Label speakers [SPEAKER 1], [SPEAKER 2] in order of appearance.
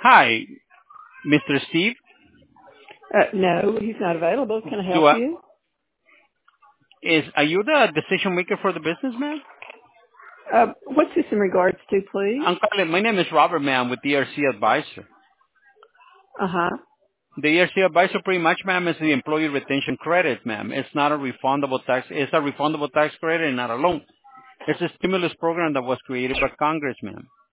[SPEAKER 1] Hi, Mr. Steve.
[SPEAKER 2] No, he's not available. Can I
[SPEAKER 1] Do
[SPEAKER 2] help
[SPEAKER 1] I,
[SPEAKER 2] you?
[SPEAKER 1] are you the decision maker for the business, ma'am?
[SPEAKER 2] What's this in regards to, please?
[SPEAKER 1] I'm calling. My name is Robert, ma'am, with DRC Advisor.
[SPEAKER 2] Uh-huh.
[SPEAKER 1] The DRC Advisor, pretty much, ma'am, is the employee retention credit, ma'am. It's not a refundable tax. It's a refundable tax credit and not a loan. It's a stimulus program that was created by Congress, ma'am.